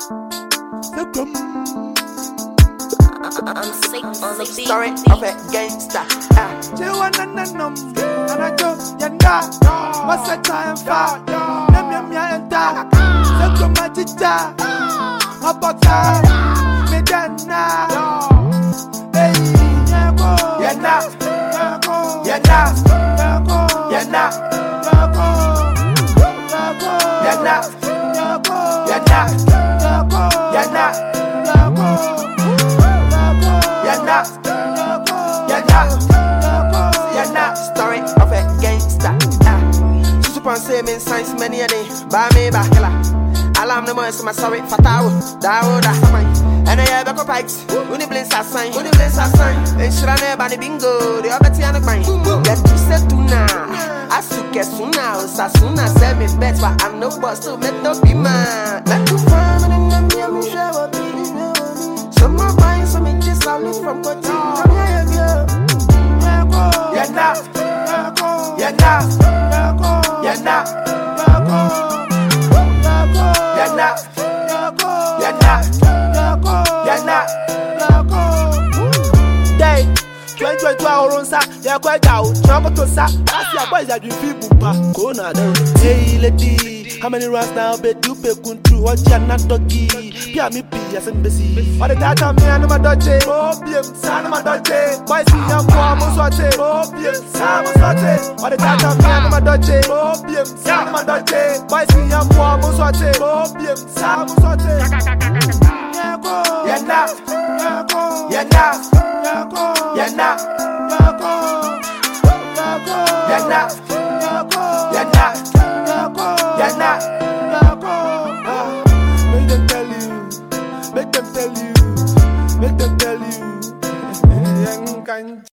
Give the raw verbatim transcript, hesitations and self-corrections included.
I'm sick on the beat. Story of a gangster. Chiwanananum, anajo yanda, masata emfa, nemyamya enta, seko majija, mapota, medana, hey, yako, yanda, yako, yanda, yako, yanda, yako, yanda, yako, yanda, yako, yanda, yako. Yana, yana, yana. Story of a gangster. Ah, Susu Ponce mean science many a day. Ba me ba killer. Alarm no more so my sorry fatao. Dawo da samai. And I have a pikes. Uni blins a sign. Uni blins a sign. And shrane ba ni bingo. The other tiana mine. Get to set to now. Asuke suna. Sasuna send me bet but I'm no boss to make no be man. Let to farm and then me I'm sure be. Some more buying some inches solid from Kochi. Come here, girl. Yana, Yana, Yana, yana, Yana, Yana, Yana. Day, twenty twenty hours, ya kwa jao, chamba tosa, asi ya boys ya drifi bumpa, kona down. Hey lady, how many rounds now? Be do pe kuntu, watch ya na doggy. Pia mi pi ya sembesi. All the time me anu ma doche, oh bien, sana ma doche. Boys si ya kwa mo sote, oh bien, sana mo sote. All the time me anu ma doche, oh bien, sana ma doche. Boys si ya kwa mo sote, oh bien, sana mo sote. Yako, Yana, yako, Yana, yako, Yana, yako, yako, Yana, yako, Yana, yako, Yana. yako. Ah, make them tell you, make them tell you, make them tell you. Young kind.